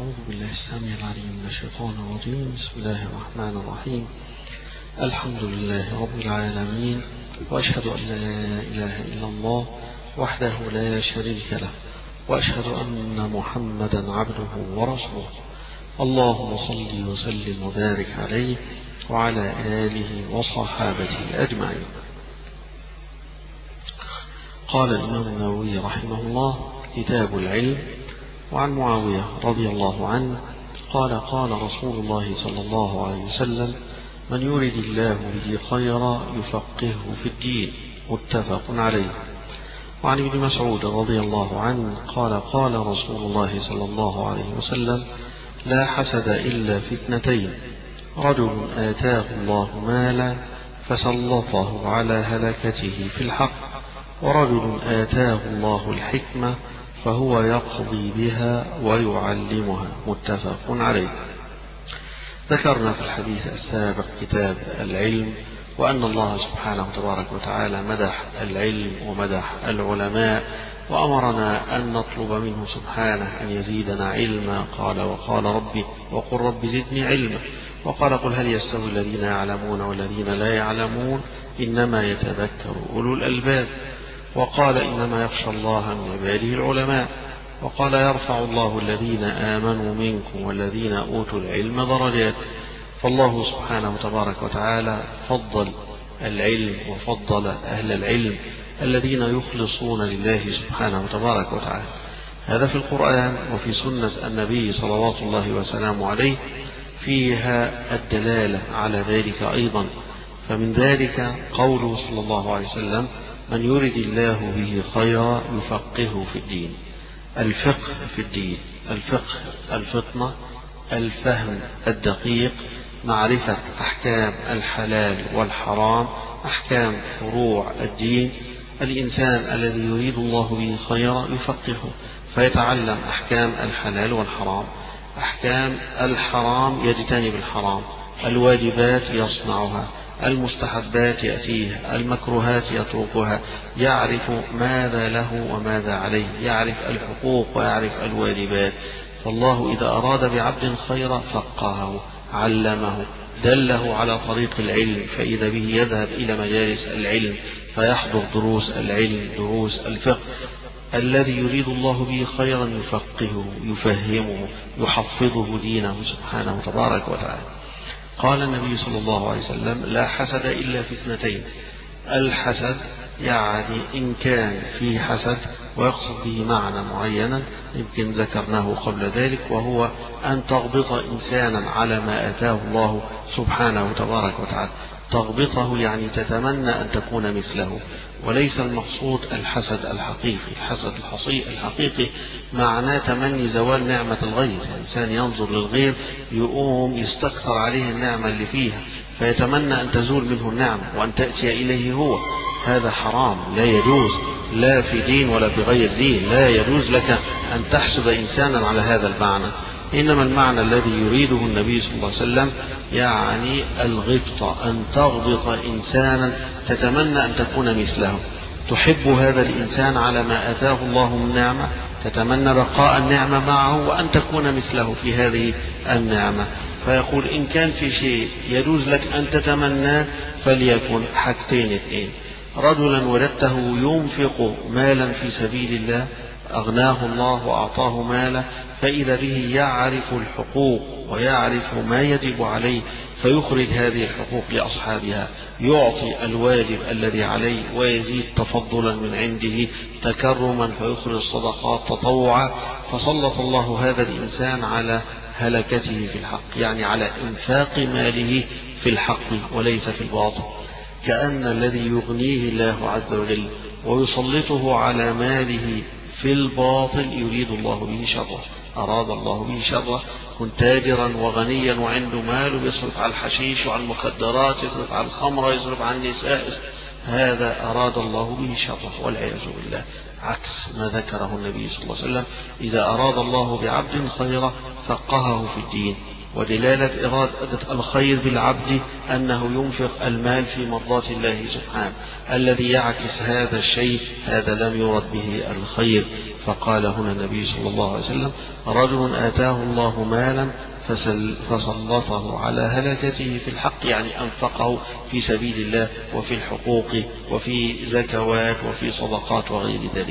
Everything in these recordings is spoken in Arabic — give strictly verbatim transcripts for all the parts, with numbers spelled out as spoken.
أعوذ بالله السميع العليم من الشيطان الرجيم. بسم الله الرحمن الرحيم. الحمد لله رب العالمين، وأشهد أن لا إله إلا الله وحده لا شريك له، وأشهد أن محمدا عبده ورسوله. اللهم صل وسلم وبارك عليه وعلى آله وصحابته أجمعين. قال الإمام النووي رحمه الله: كتاب العلم. وعن معاوية رضي الله عنه قال: قال رسول الله صلى الله عليه وسلم: من يرد الله به خيرا يفقهه في الدين. متفق عليه. وعن ابن مسعود رضي الله عنه قال: قال رسول الله صلى الله عليه وسلم: لا حسد إلا في اثنتين: رجل آتاه الله مالا فسلطه على هلكته في الحق، ورجل آتاه الله الحكمة فهو يقضي بها ويعلمها. متفق عليه. ذكرنا في الحديث السابق كتاب العلم، وأن الله سبحانه تبارك وتعالى مدح العلم ومدح العلماء، وأمرنا أن نطلب منه سبحانه أن يزيدنا علما. قال: وقال ربي وقل رب زدني علما. وقال: قل هل يستوي الذين يعلمون والذين لا يعلمون إنما يتذكر أولو الألباب. وقال: إنما يخشى الله من عباده العلماء. وقال: يرفع الله الذين آمنوا منكم والذين أوتوا العلم درجات. فالله سبحانه تبارك وتعالى فضل العلم وفضل أهل العلم الذين يخلصون لله سبحانه تبارك وتعالى. هذا في القرآن وفي سنة النبي صلوات الله وسلامه عليه فيها الدلالة على ذلك أيضا. فمن ذلك قوله صلى الله عليه وسلم: من يرد الله به خيرا يفقهه في الدين. الفقه في الدين، الفقه الفطنة، الفهم الدقيق، معرفة أحكام الحلال والحرام، أحكام فروع الدين. الإنسان الذي يريد الله به خيرا يفقهه فيتعلم أحكام الحلال والحرام. أحكام الحرام يجتنب الحرام، الواجبات يصنعها، المستحبات يأتيه، المكروهات يتركها، يعرف ماذا له وماذا عليه، يعرف الحقوق ويعرف الواجبات. فالله إذا أراد بعبد خيرا فقهه، علمه، دله على طريق العلم، فإذا به يذهب إلى مجالس العلم فيحضر دروس العلم، دروس الفقه. الذي يريد الله به خيرا يفقهه، يفهمه، يحفظه دينه سبحانه تبارك وتعالى. قال النبي صلى الله عليه وسلم: لا حسد إلا في اثنتين. الحسد يعني إن كان فيه حسد ويقصد به معنى معينا يمكن ذكرناه قبل ذلك، وهو أن تغبط إنسانا على ما آتاه الله سبحانه تبارك وتعالى. تغبطه يعني تتمنى أن تكون مثله، وليس المقصود الحسد الحقيقي. الحسد الحقيقي معناه تمني زوال نعمة الغير. الإنسان ينظر للغير يقوم يستكثر عليه النعمة اللي فيها فيتمنى أن تزول منه النعمة وأن تأتي إليه هو. هذا حرام، لا يجوز، لا في دين ولا في غير دين. لا يجوز لك أن تحسد إنسانا على هذا المعنى. إنما المعنى الذي يريده النبي صلى الله عليه وسلم يعني الغبطة، أن تغبط إنسانا تتمنى أن تكون مثله، تحب هذا الإنسان على ما آتاه الله من نعمة، تتمنى بقاء النعمة معه وأن تكون مثله في هذه النعمة. فيقول: إن كان في شيء يجوز لك أن تتمنى فليكن حاجتين اثنين: رجلا وجدته ينفق مالا في سبيل الله، أغناه الله وأعطاه مالا، فإذا به يعرف الحقوق ويعرف ما يجب عليه فيخرج هذه الحقوق لأصحابها، يعطي الواجب الذي عليه ويزيد تفضلا من عنده تكرما فيخرج الصدقات تطوعا. فسلط الله هذا الإنسان على هلكته في الحق، يعني على إنفاق ماله في الحق وليس في الباطل. كأن الذي يغنيه الله عز وجل ويسلطه على ماله في الباطل يريد الله به شره، أراد الله به شره. كن تاجرا وغنيا وعنده مال ويصرف على الحشيش وعلى المخدرات، يصرف على الخمر، يصرف على النساء، هذا أراد الله به شره والعياذ بالله، عكس ما ذكره النبي صلى الله عليه وسلم. إذا أراد الله بعبد خيرا فقهه في الدين ودلالة إرادة الخير بالعبد أنه ينفق المال في مرضاة الله سبحانه. الذي يعكس هذا الشيء هذا لم يرد به الخير. فقال هنا النبي صلى الله عليه وسلم: رجل آتاه الله مالا فسلطه على هلكته في الحق، يعني أنفقه في سبيل الله وفي الحقوق وفي زكوات وفي صدقات وغير ذلك.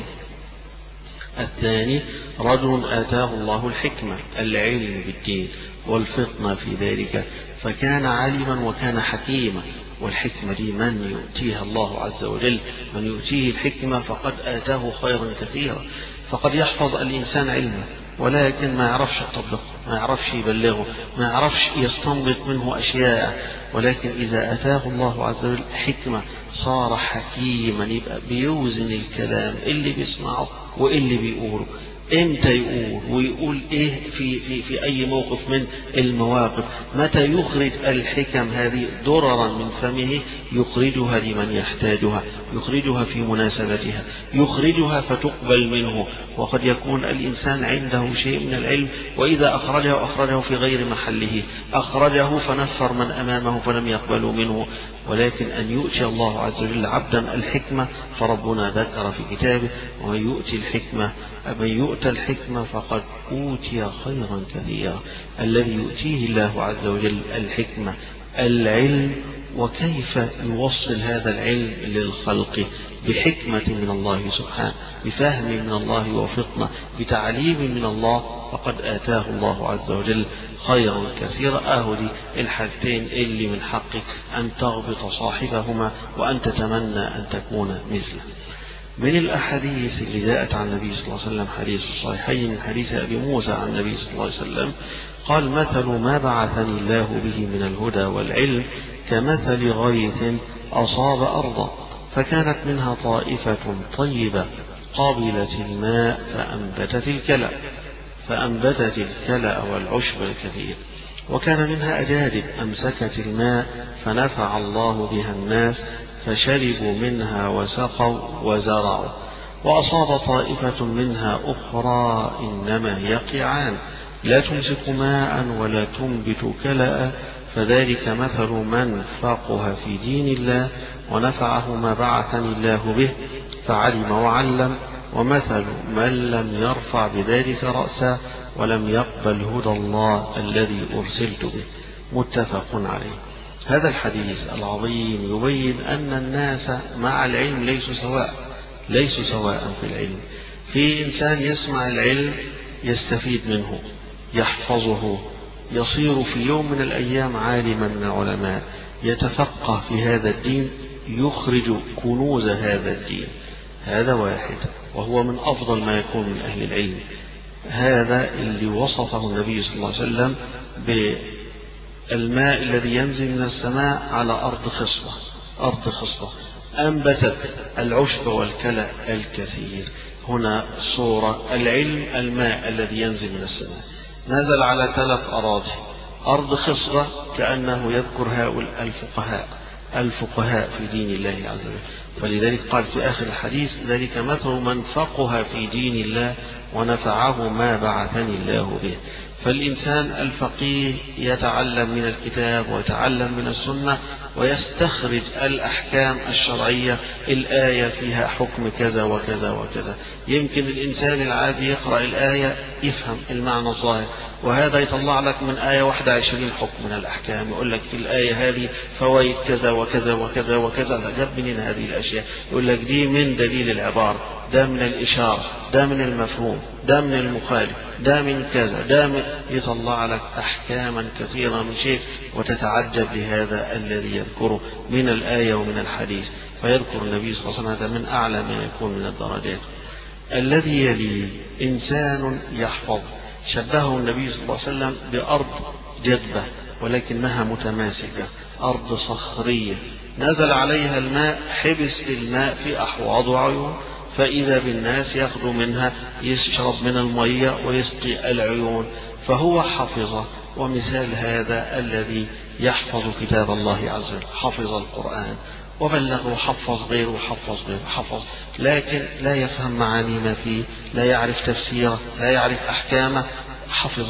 الثاني: رجل آتاه الله الحكمة، العلم بالدين والفطنة في ذلك، فكان عالما وكان حكيما. والحكمة دي من يؤتيها الله عز وجل، من يؤتيه الحكمة فقد آتاه خيرا كثيرا. فقد يحفظ الإنسان علمه ولكن ما يعرفش يطبقه، ما يعرفش يبلغه، ما يعرفش يستنبط منه أشياء. ولكن إذا أتاه الله عز وجل حكمة صار حكيما، يبقى بيوزن الكلام اللي بيسمعه واللي بيقوله، امتى يقول ويقول ايه في, في, في اي موقف من المواقف، متى يخرج الحكم هذه دررا من فمه، يخرجها لمن يحتاجها، يخرجها في مناسبتها، يخرجها فتقبل منه. وقد يكون الإنسان عنده شيء من العلم وإذا أخرجه أخرجه في غير محله، أخرجه فنفر من أمامه فلم يقبلوا منه. ولكن أن يؤتي الله عز وجل عبدا الحكمة، فربنا ذكر في كتابه: ومن يؤتي الحكمة من يؤتى الحكمة فقد أوتي خيرا كثيرا. الذي يؤتيه الله عز وجل الحكمة، العلم، وكيف يوصل هذا العلم للخلق بحكمة من الله سبحانه، بفهم من الله وفطنة، بتعليم من الله، فقد آتاه الله عز وجل خيرا كثيرا. أهدي الحاجتين اللي من حقك أن تغبط صاحبهما وأن تتمنى أن تكون مثله. من الأحاديث اللي جاءت عن النبي صلى الله عليه وسلم حديث الصحيحين من حديث أبي موسى عن النبي صلى الله عليه وسلم قال: مثل ما بعثني الله به من الهدى والعلم كمثل غيث أصاب أرضا فكانت منها طائفة طيبة قابلة الماء فأنبتت الكلأ فأنبتت الكلأ والعشب الكثير، وكان منها أجادب أمسكت الماء فنفع الله بها الناس فشربوا منها وسقوا وزرعوا. وأصاب طائفة منها أخرى إنما هي قيعان لا تمسك ماء ولا تنبت كلأ، فذلك مثل من فقه في دين الله ونفعه ما بعثني الله به فعلم وعلم، ومثل من لم يرفع بذلك رأسا ولم يقبل هدى الله الذي أرسلت به. متفق عليه. هذا الحديث العظيم يبين أن الناس مع العلم ليسوا سواء، ليسوا سواء في العلم. في إنسان يسمع العلم يستفيد منه، يحفظه، يصير في يوم من الأيام عالما من العلماء، يتفقه في هذا الدين، يخرج كنوز هذا الدين. هذا واحد، وهو من أفضل ما يكون من أهل العلم. هذا اللي وصفه النبي صلى الله عليه وسلم بالماء الذي ينزل من السماء على أرض خصبة، أرض خصبة أنبتت العشب والكلأ الكثير. هنا صورة العلم، الماء الذي ينزل من السماء نزل على ثلاث أراضي. أرض خصبة كأنه يذكر هؤلاء الفقهاء، الفقهاء في دين الله عز وجل. فلذلك قال في آخر الحديث: ذلك مثل من فقه في دين الله ونفعه ما بعثني الله به. فالإنسان الفقيه يتعلم من الكتاب ويتعلم من السنة ويستخرج الأحكام الشرعية، الآية فيها حكم كذا وكذا وكذا. يمكن الإنسان العادي يقرأ الآية يفهم المعنى الظاهر، وهذا يطلع لك من آية واحدة عشرين حكم من الأحكام، يقول لك في الآية هذه فوائد كذا وكذا وكذا وكذا. جاب منين هذه الأشياء؟ يقول لك دي من دليل العبارة، ده من الإشارة، ده من المفهوم، ده من المخالف، ده من كذا، ده من، يطلع لك أحكاما كثيرة من شيء، وتتعجب بهذا الذي يذكره من الآية ومن الحديث. فيذكر النبي صلى الله عليه وسلم هذا من أعلى ما يكون من الدرجات. الذي يلي إنسان يحفظ، شبهه النبي صلى الله عليه وسلم بأرض جدبة ولكنها متماسكة، أرض صخرية نزل عليها الماء، حبس الماء في أحواض وعيون، فإذا بالناس يأخذ منها، يشرب من المية ويسقي العيون. فهو حفظه. ومثال هذا الذي يحفظ كتاب الله عز وجل، حفظ القرآن وبلغه، حفظ غيره، حفظ غيره، حفظ، لكن لا يفهم معاني ما فيه، لا يعرف تفسيره، لا يعرف أحكامه، حفظه.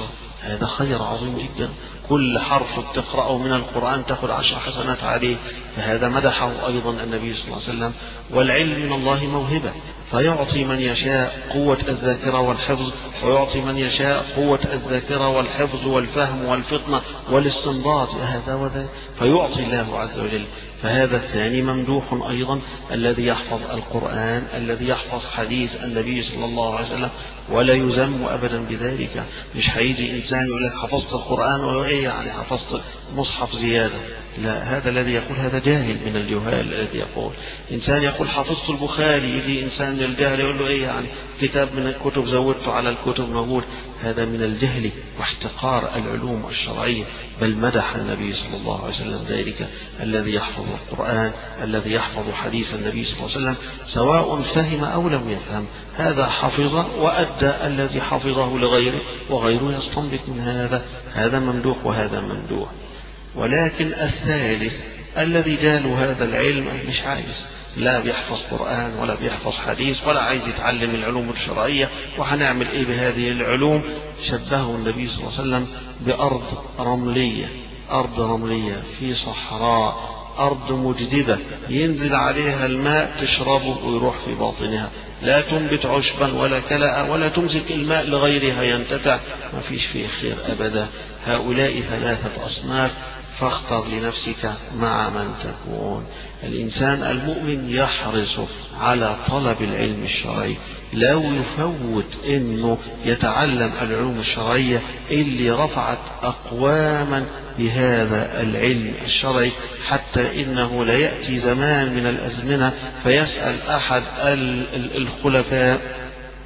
هذا خير عظيم جدا. كل حرف بتقرأه من القرآن تأخذ عشر حسنات عليه، فهذا مدحه أيضا النبي صلى الله عليه وسلم. والعلم من الله موهبة، فيعطي من يشاء قوة الذاكرة والحفظ، ويعطي من يشاء قوة الذاكرة والحفظ والفهم والفطنة والاستنباط، هذا وذا، فيعطي الله عز وجل. فهذا الثاني ممدوح أيضا، الذي يحفظ القرآن، الذي يحفظ حديث النبي صلى الله عليه وسلم، ولا يذم أبدا بذلك. مش هيجي إنسان يقول لك حفظت القرآن ولا إيه يعني حفظت مصحف زيادة، لا، هذا الذي يقول هذا جاهل من الجهال. الذي يقول إنسان يقول حفظت البخاري، يجي إنسان من الجهل يقول له إيه يعني كتاب من الكتب زودته على الكتب موجود، هذا من الجهل واحتقار العلوم الشرعية. بل مدح النبي صلى الله عليه وسلم ذلك، الذي يحفظ القرآن، الذي يحفظ حديث النبي صلى الله عليه وسلم، سواء فهم أو لم يفهم، هذا حفظ وأدى الذي حفظه لغيره، وغيره يستنبط من هذا، هذا ممدوح وهذا ممدوح. ولكن الثالث الذي جاله هذا العلم مش عايز، لا بيحفظ قرآن ولا بيحفظ حديث ولا عايز يتعلم العلوم الشرعية، وهنعمل ايه بهذه العلوم؟ شبهه النبي صلى الله عليه وسلم بأرض رملية، أرض رملية في صحراء، أرض مجدبة ينزل عليها الماء تشربه ويروح في باطنها، لا تنبت عشبا ولا كلأ ولا تمسك الماء لغيرها ينتفع، ما فيش فيه خير أبدا. هؤلاء ثلاثة أصناف، فاختر لنفسك مع من تكون. الإنسان المؤمن يحرص على طلب العلم الشرعي، لا يفوت إنه يتعلم العلوم الشرعية اللي رفعت أقواما بهذا العلم الشرعي، حتى إنه لا يأتي زمان من الأزمنة فيسأل أحد الخلفاء،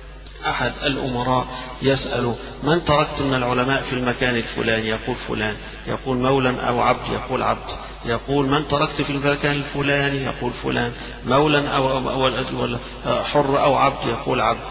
أحد الأمراء، يسأل من تركت من العلماء في المكان الفلاني؟ يقول فلان. يقول مولا أو عبد؟ يقول عبد. يقول من تركت في المكان الفلاني؟ يقول فلان. مولا أو, أو, أو حر أو عبد؟ يقول عبد.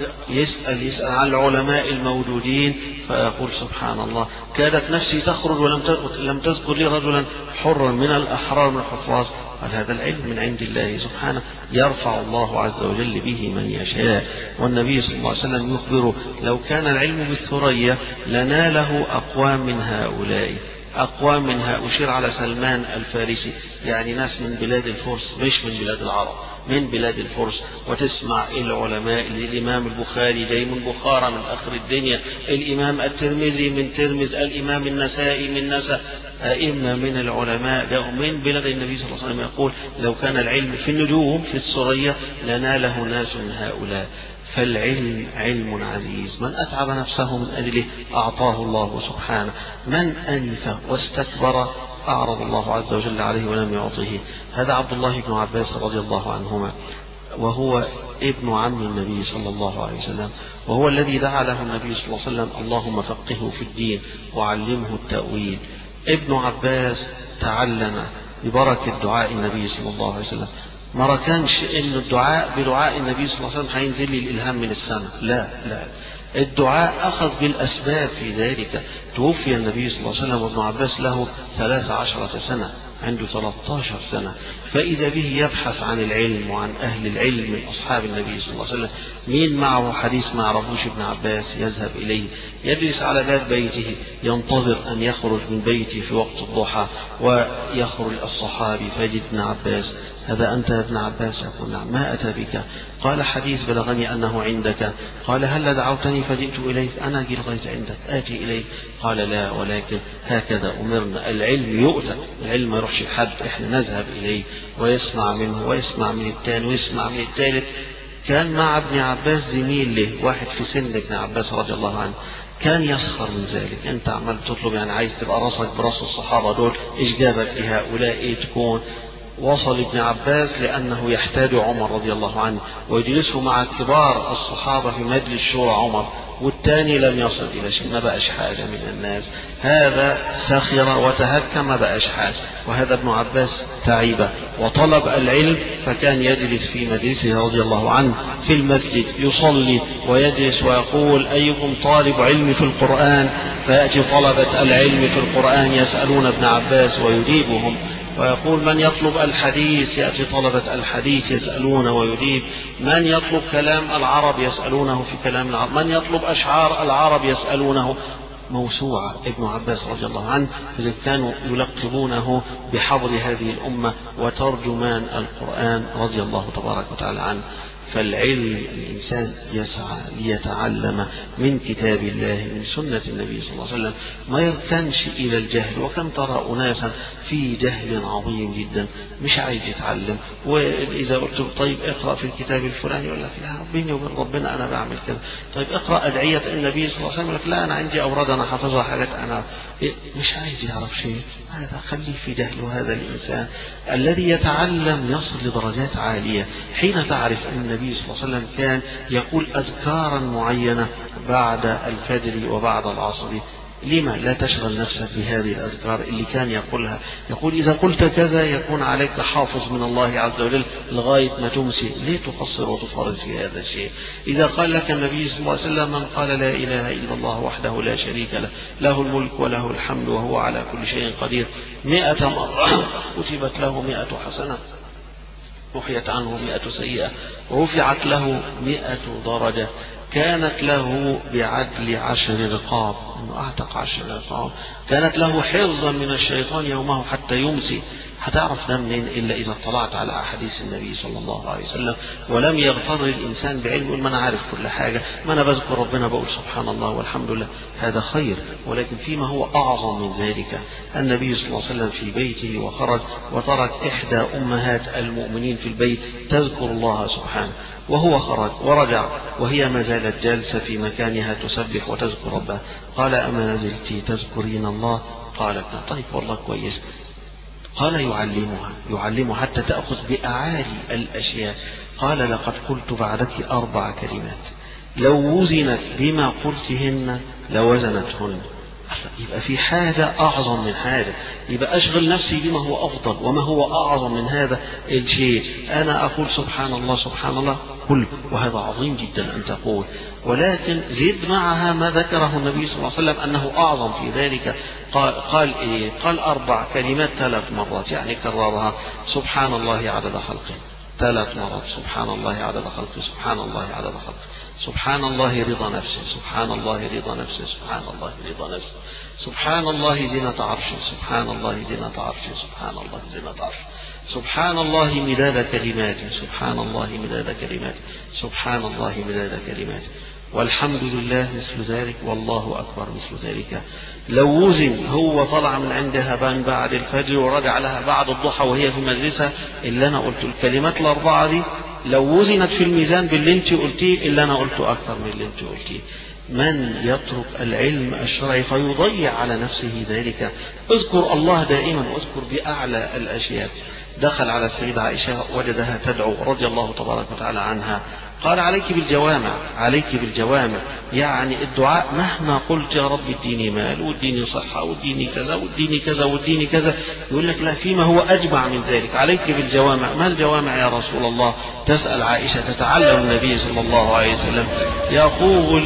يسأل يسأل عن العلماء الموجودين، فيقول سبحان الله كادت نفسي تخرج ولم لم تذكر لي رجلا حرا من الأحرار من الحفاظ. قال هذا العلم من عند الله سبحانه، يرفع الله عز وجل به من يشاء. والنبي صلى الله عليه وسلم يخبره لو كان العلم بالثريا لناله أقوام من هؤلاء، أقوام منها. أشير على سلمان الفارسي، يعني ناس من بلاد الفرس مش من بلاد العرب، من بلاد الفرس. وتسمع العلماء، الإمام البخاري جاي من بخارى من آخر الدنيا، الإمام الترمذي من ترمز، الإمام النسائي من نسا، أئمة من العلماء جاءوا من بلاد النبي صلى الله عليه وسلم. يقول لو كان العلم في النجوم في الثريا لناله ناس من هؤلاء. فالعلم علم عزيز، من أتعب نفسه من أجله أعطاه الله سبحانه، من أنف واستكبر أعرض الله عز وجل عليه ولم يعطيه. هذا عبد الله بن عباس رضي الله عنهما، وهو ابن عم النبي صلى الله عليه وسلم، وهو الذي دعا له النبي صلى الله عليه وسلم اللهم فقهه في الدين وعلمه التأويل. ابن عباس تعلم ببركة دعاء النبي صلى الله عليه وسلم. ما كانش ان الدعاء بدعاء النبي صلى الله عليه وسلم هينزل لي الالهام من السماء، لا لا، الدعاء اخذ بالاسباب في ذلك. توفي النبي صلى الله عليه وسلم وابن عباس له ثلاث عشرة سنة، عنده ثلاثة عشر سنة، فإذا به يبحث عن العلم وعن أهل العلم من أصحاب النبي صلى الله عليه وسلم. مين معه حديث ما عرفوش ابن عباس يذهب إليه، يجلس على باب بيته ينتظر أن يخرج من بيته في وقت الضحى، ويخرج الصحابي فيجد ابن عباس. هذا أنت يا ابن عباس؟ يقول نعم. ما أتى بك؟ قال حديث بلغني أنه عندك. قال هل دعوتني فجئت إليك؟ أنا أجي لغاية عندك آتي إليك. قال لا، ولكن هكذا أمرنا، العلم يؤتى، العلم ما يروحش لحد، إحنا نذهب إليه ويسمع منه ويسمع من الثاني ويسمع من الثالث. كان مع ابن عباس زميل له، واحد في سن ابن عباس رضي الله عنه، كان يسخر من ذلك. انت عمال تطلب، يعني عايز تبقى راسك براس الصحابة دول، ايش جابك لهؤلاء؟ ايه تكون؟ وصل ابن عباس لأنه يحتاج عمر رضي الله عنه ويجلسه مع كبار الصحابة في مجلس شورى عمر، والتاني لم يصل إلى شيء، ما بقاش حاجة من الناس. هذا سخر وتهكم، ما بقاش حاجة. وهذا ابن عباس تعيبه وطلب العلم، فكان يجلس في مجلسه رضي الله عنه في المسجد يصلي ويجلس ويقول أيكم طالب علم في القرآن؟ فيأتي طلبة العلم في القرآن يسألون ابن عباس ويجيبهم، ويقول من يطلب الحديث؟ يأتي طلبة الحديث يسألون ويجيب. من يطلب كلام العرب؟ يسألونه في كلام العرب. من يطلب أشعار العرب؟ يسألونه. موسوعة ابن عباس رضي الله عنه، فإذا كانوا يلقبونه بحبر هذه الأمة وترجمان القرآن رضي الله تبارك وتعالى عنه. فالعلم الإنسان يسعى ليتعلم من كتاب الله من سنة النبي صلى الله عليه وسلم، ما يركنش إلى الجهل. وكم ترى أناسا في جهل عظيم جدا مش عايز يتعلم، وإذا قلت له طيب اقرأ في الكتاب الفلاني يقول لك لا بيني وبين ربنا أنا بعمل كذا. طيب اقرأ أدعية النبي صلى الله عليه وسلم يقول لك لا أنا عندي أوراد أنا حافظها حاجات أنا مش عايز يعرف شيء. هذا خليه في جهل. هذا الإنسان الذي يتعلم يصل لدرجات عالية. حين تعرف أن النبي صلى الله عليه وسلم كان يقول أذكارا معينة بعد الفجر وبعد العصر، لما لا تشغل نفسك بهذه الأذكار اللي كان يقولها؟ يقول إذا قلت كذا يكون عليك حافظ من الله عز وجل لغاية ما تمسي. ليه تقصر وتفرط في هذا الشيء؟ إذا قال لك النبي صلى الله عليه وسلم من قال لا إله إلا الله وحده لا شريك له له الملك وله الحمد وهو على كل شيء قدير مئة مرة كتبت له مئة حسنة، محيت عنه مئة سيئة، رفعت له مئة درجة، كانت له بعدل عشر رقاب، انه اعتق عشر رقاب، كانت له حفظا من الشيطان يومه حتى يمسي. هتعرف ده منين الا اذا اطلعت على احاديث النبي صلى الله عليه وسلم، ولم يغتر الانسان بعلم يقول ما انا عارف كل حاجه، ما انا بذكر ربنا بقول سبحان الله والحمد لله، هذا خير. ولكن فيما هو اعظم من ذلك، النبي صلى الله عليه وسلم في بيته وخرج وترك احدى امهات المؤمنين في البيت تذكر الله سبحانه، وهو خرج ورجع وهي ما زالت جالسة في مكانها تسبح وتذكر ربها. قال أما زلت تذكرين الله؟ قالت نعم. طيب والله كويس. قال يعلمها يعلمها حتى تأخذ بأعالي الأشياء. قال لقد قلت بعدك أربع كلمات لو وزنت بما قلتهن لوزنتهن. يبقى في حاجة أعظم من هذا، يبقى أشغل نفسي بما هو أفضل وما هو أعظم من هذا الشيء. أنا أقول سبحان الله سبحان الله كل، وهذا عظيم جدا أن تقول، ولكن زد معها ما ذكره النبي صلى الله عليه وسلم أنه أعظم في ذلك. قال, قال إيه؟ قال أربع كلمات ثلاث مرات، يعني كررها سبحان الله عدد خلقه ثلاث مرات، سبحان الله عدد خلقه، سبحان الله عدد خلقه، سبحان الله رضا نفسه، سبحان الله رضا نفسه، سبحان الله رضا نفسه، سبحان الله زينة عرشه، سبحان الله زينة عرشه، سبحان الله زينة عرشه، سبحان الله مداد كلماته، سبحان الله مداد كلماته، سبحان الله مداد كلماته، والحمد لله مثل ذلك، والله أكبر مثل ذلك. لو وزن هو طلع من عندها بان بعد الفجر ورجع لها بعد الضحى وهي في مجلسها اللي أنا قلت الكلمات الأربعة دي، لو وزنت في الميزان باللي انت قلتيه اللي أنا قلته أكثر من اللي انت قلتيه. من يترك العلم الشرعي فيضيع على نفسه ذلك. اذكر الله دائما، اذكر بأعلى الأشياء. دخل على السيدة عائشة وجدها تدعو رضي الله تبارك وتعالى عنها، قال عليك بالجوامع، عليك بالجوامع، يعني الدعاء مهما قلت يا رب اديني مال واديني صحة واديني كذا واديني كذا واديني كذا، يقول لك لا، فيما هو أجمع من ذلك، عليك بالجوامع. ما الجوامع يا رسول الله؟ تسأل عائشة تتعلم النبي صلى الله عليه وسلم يقول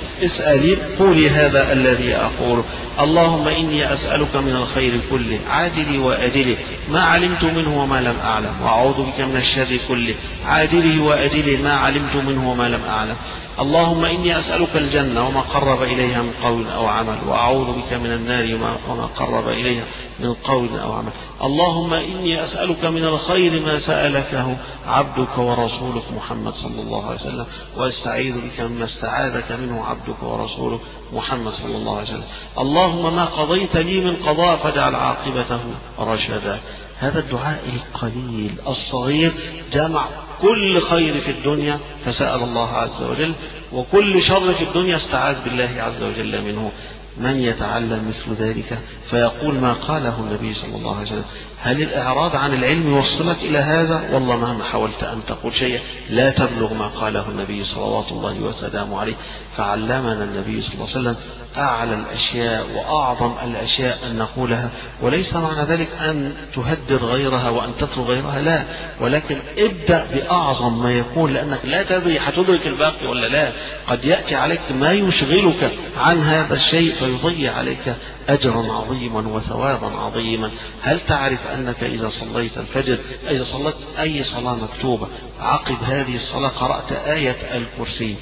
اسألي قولي هذا الذي أقوله، اللهم إني أسألك من الخير كله عاجله وأجله ما علمت منه وما لم أعلم، وأعوذ بك من الشر كله عاجله وأجله ما علمت منه وما لم أعلم. اللهم إني أسألك الجنة وما قرب إليها من قول أو عمل، وأعوذ بك من النار وما قرب إليها من قول أو عمل. اللهم إني أسألك من الخير ما سألكه عبدك ورسولك محمد صلى الله عليه وسلم، وأستعيذ بك مما استعاذك منه عبدك ورسولك محمد صلى الله عليه وسلم. اللهم ما قضيت لي من قضاء فاجعل عاقبته رشدا. هذا الدعاء القليل الصغير جمع كل خير في الدنيا فسأل الله عز وجل، وكل شر في الدنيا استعاذ بالله عز وجل منه. من يتعلم مثل ذلك فيقول ما قاله النبي صلى الله عليه وسلم. هل الإعراض عن العلم يوصلك إلى هذا؟ والله مهما حاولت أن تقول شيئا لا تبلغ ما قاله النبي صلوات الله وسلامه عليه. فعلمنا النبي صلى الله عليه وسلم أعلى الأشياء وأعظم الأشياء أن نقولها، وليس معنى ذلك أن تهدر غيرها وأن تترك غيرها، لا، ولكن ابدأ بأعظم ما يكون، لأنك لا تدري حتدرك الباقي ولا لا. قد يأتي عليك ما يشغلك عن هذا الشيء فيضيع عليك أجرا عظيما وثوابا عظيما. هل تعرف أنك إذا صليت الفجر، إذا صليت أي صلاة مكتوبة عقب هذه الصلاة قرأت آية الكرسي،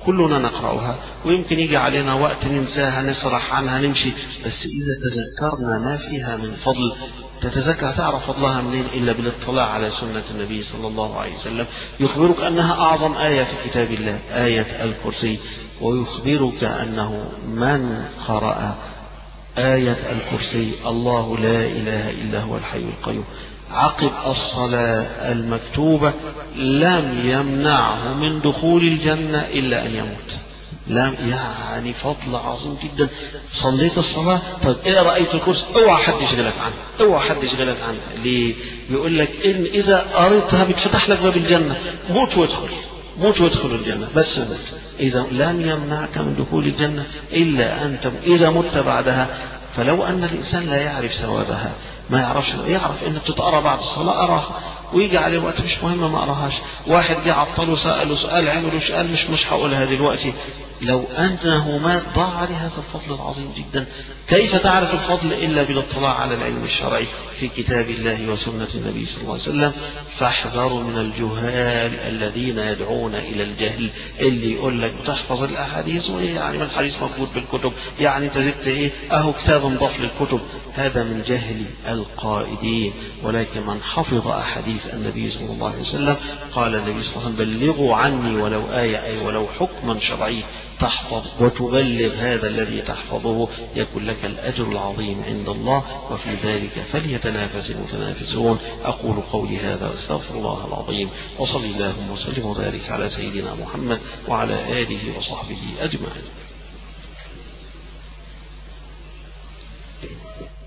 كلنا نقرأها، ويمكن يجي علينا وقت ننساها نسرح عنها نمشي، بس إذا تذكرنا ما فيها من فضل تتذكر تعرف فضلها منين إلا بالاطلاع على سنة النبي صلى الله عليه وسلم. يخبرك أنها أعظم آية في كتاب الله آية الكرسي، ويخبرك أنه من قرأ آية الكرسي الله لا إله إلا هو الحي القيوم عقب الصلاة المكتوبة لم يمنعه من دخول الجنة إلا أن يموت. لم يعني فضل عظيم جدا. صليت الصلاة، طيب اقرأ آية الكرسي، اوعى حد يشغلك عنها، اوعى حد يشغلك عنها. ليه؟ بيقول لك إن إذا قريتها بتفتح لك باب الجنة، موت وادخل، موت وادخل الجنة، بس موت. إذا لم يمنعك من دخول الجنة إلا أنت إذا مت بعدها. فلو أن الإنسان لا يعرف ثوابها، ما يعرفش، يعرف إن بتتقرأ بعد الصلاة أراها، ويجي عليه وقت مش مهم ما أراهاش، واحد جه عطله سأله سؤال عمله سؤال مش مش هقولها دلوقتي، لو أنه مات ضاع عليه هذا الفضل العظيم جدا. كيف تعرف الفضل إلا بالاطلاع على العلم الشرعي في كتاب الله وسنة النبي صلى الله عليه وسلم. فاحذروا من الجهال الذين يدعون إلى الجهل، اللي يقول لك بتحفظ الأحاديث وإيه يعني من الحديث موجود بالكتب، يعني أنت زدت إيه أهو كتاب انضاف للكتب. هذا من جهل القائدين. ولكن من حفظ أحاديث النبي صلى الله عليه وسلم قال النبي صلى الله عليه وسلم بلغوا عني ولو آية أي ولو حكما شرعي تحفظ وتبلغ هذا الذي تحفظه يكون لك الأجر العظيم عند الله، وفي ذلك فليتنافس المتنافسون. أقول قولي هذا واستغفر الله العظيم، وصلي اللهم وسلم وبارك على سيدنا محمد وعلى آله وصحبه أجمعين.